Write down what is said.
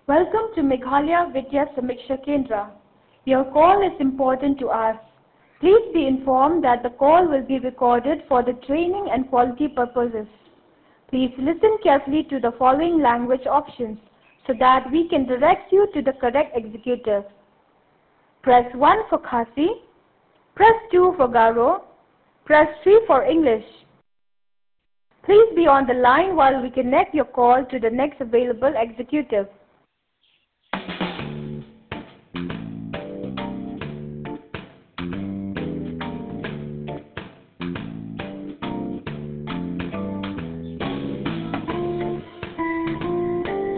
Welcome to Meghalaya Vidya Samiksha Kendra. Your call is important to us. Please be informed that the call will be recorded for the training and quality purposes. Please listen carefully to the following language options so that we can direct you to the correct executive. Press 1 for Khasi, press 2 for Garo, press 3 for English. Please be on the line while we connect your call to the next available executive.